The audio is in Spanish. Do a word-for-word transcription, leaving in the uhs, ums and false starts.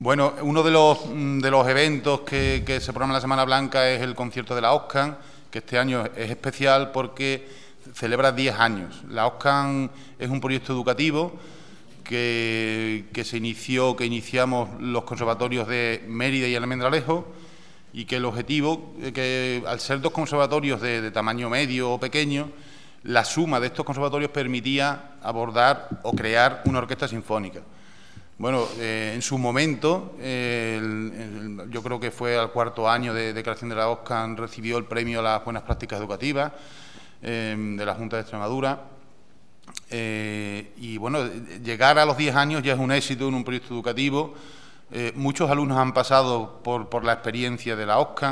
Bueno, uno de los, de los eventos que, que se programa en la Semana Blanca es el concierto de la OSCAN, que este año es especial porque celebra diez años. La OSCAN es un proyecto educativo que, que se inició, que iniciamos los conservatorios de Mérida y Almendralejo, y que el objetivo, que al ser dos conservatorios de, de tamaño medio o pequeño, la suma de estos conservatorios permitía abordar o crear una orquesta sinfónica. Bueno, eh, en su momento, eh, el, el, yo creo que fue al cuarto año de, de creación de la OSCAN, recibió el premio a las buenas prácticas educativas eh, de la Junta de Extremadura. Eh, y bueno, llegar a los diez años ya es un éxito en un proyecto educativo. Eh, muchos alumnos han pasado por, por la experiencia de la OSCAN.